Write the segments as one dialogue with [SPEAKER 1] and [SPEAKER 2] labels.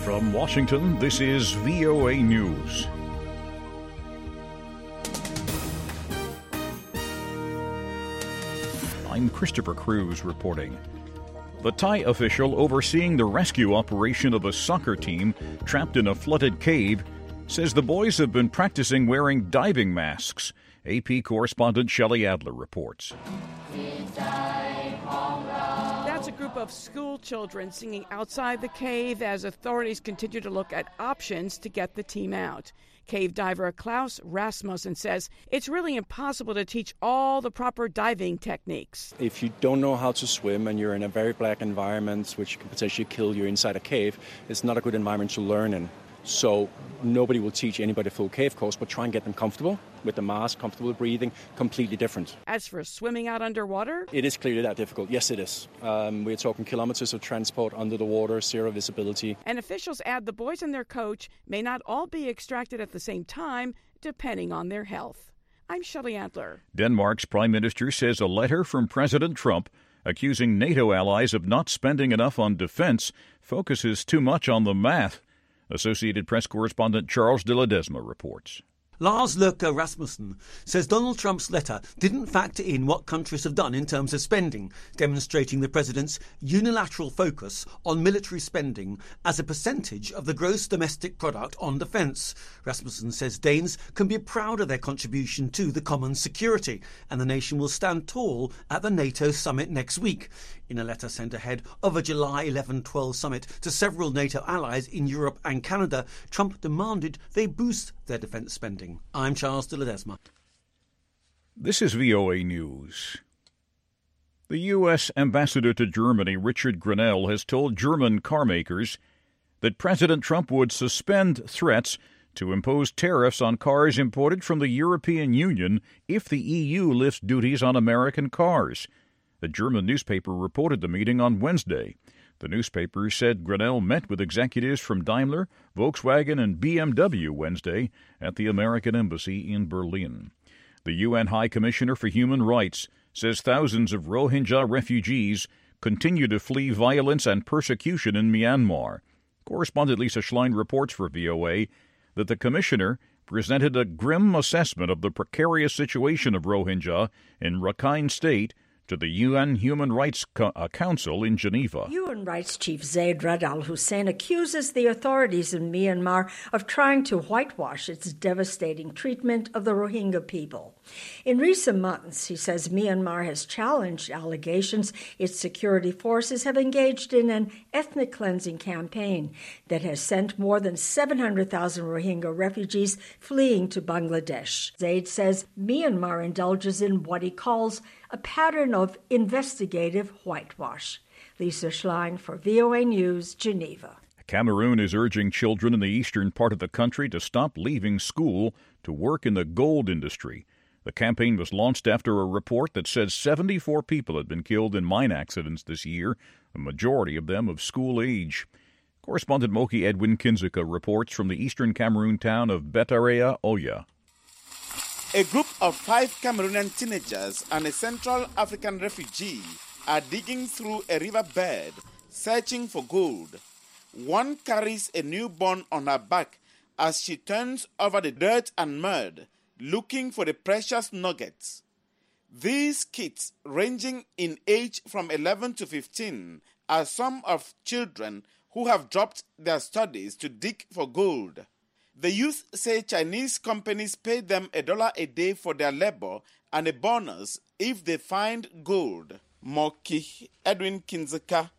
[SPEAKER 1] From Washington, this is VOA News. I'm Christopher Cruz reporting. The Thai official overseeing the rescue operation of a soccer team trapped in a flooded cave says the boys have been practicing wearing diving masks. AP correspondent Shelley Adler reports.
[SPEAKER 2] That's a group of school children singing outside the cave as authorities continue to look at options to get the team out. Cave diver Klaus Rasmussen says it's really impossible to teach all the proper diving techniques.
[SPEAKER 3] If you don't know how to swim and you're in a very black environment, which can potentially kill you inside a cave, it's not a good environment to learn in. So nobody will teach anybody a full cave course, but try and get them comfortable with the mask, comfortable breathing, completely different.
[SPEAKER 2] As for swimming out underwater?
[SPEAKER 3] It is clearly that difficult. Yes, it is. We're talking kilometers of transport under the water, zero visibility.
[SPEAKER 2] And officials add the boys and their coach may not all be extracted at the same time, depending on their health. I'm Shelley Adler.
[SPEAKER 1] Denmark's prime minister says a letter from President Trump accusing NATO allies of not spending enough on defense focuses too much on the math. Associated Press correspondent Charles de Ledesma reports.
[SPEAKER 4] Lars Løkke Rasmussen says Donald Trump's letter didn't factor in what countries have done in terms of spending, demonstrating the president's unilateral focus on military spending as a percentage of the gross domestic product on defence. Rasmussen says Danes can be proud of their contribution to the common security, and the nation will stand tall at the NATO summit next week. In a letter sent ahead of a July 11-12 summit to several NATO allies in Europe and Canada, Trump demanded they boost their defence spending. I'm Charles de Ledesma.
[SPEAKER 1] This is VOA News. The U.S. ambassador to Germany, Richard Grenell, has told German carmakers that President Trump would suspend threats to impose tariffs on cars imported from the European Union if the EU lifts duties on American cars. The German newspaper reported the meeting on Wednesday. The newspaper said Grenell met with executives from Daimler, Volkswagen, and BMW Wednesday at the American Embassy in Berlin. The UN High Commissioner for Human Rights says thousands of Rohingya refugees continue to flee violence and persecution in Myanmar. Correspondent Lisa Schlein reports for VOA that the commissioner presented a grim assessment of the precarious situation of Rohingya in Rakhine State to the UN Human Rights Council in Geneva.
[SPEAKER 5] UN Rights Chief Zaid Rad Al Hussein accuses the authorities in Myanmar of trying to whitewash its devastating treatment of the Rohingya people. In recent months, he says Myanmar has challenged allegations its security forces have engaged in an ethnic cleansing campaign that has sent more than 700,000 Rohingya refugees fleeing to Bangladesh. Zaid says Myanmar indulges in what he calls a pattern of investigative whitewash. Lisa Schlein for VOA News, Geneva.
[SPEAKER 1] Cameroon is urging children in the eastern part of the country to stop leaving school to work in the gold industry. The campaign was launched after a report that says 74 people had been killed in mine accidents this year, a majority of them of school age. Correspondent Moki Edwin Kinzuka reports from the eastern Cameroon town of Betarea Oya.
[SPEAKER 6] A group of 5 Cameroonian teenagers and a Central African refugee are digging through a riverbed, searching for gold. One carries a newborn on her back as she turns over the dirt and mud, looking for the precious nuggets. These kids, ranging in age from 11 to 15, are some of children who have dropped their studies to dig for gold. The youth say Chinese companies pay them $1 a day for their labor and a bonus if they find gold. Moki Edwin Kinzuka.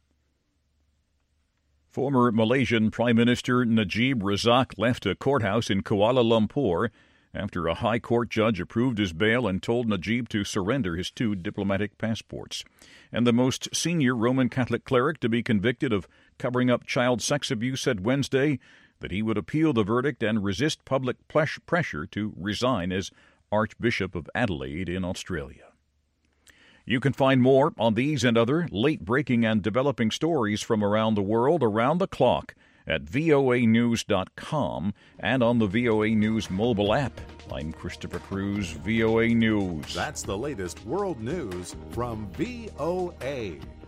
[SPEAKER 1] Former Malaysian Prime Minister Najib Razak left a courthouse in Kuala Lumpur after a high court judge approved his bail and told Najib to surrender his 2 diplomatic passports. And the most senior Roman Catholic cleric to be convicted of covering up child sex abuse said Wednesday that he would appeal the verdict and resist public pressure to resign as Archbishop of Adelaide in Australia. You can find more on these and other late-breaking and developing stories from around the world around the clock at voanews.com and on the VOA News mobile app. I'm Christopher Cruz, VOA News.
[SPEAKER 7] That's the latest world news from VOA.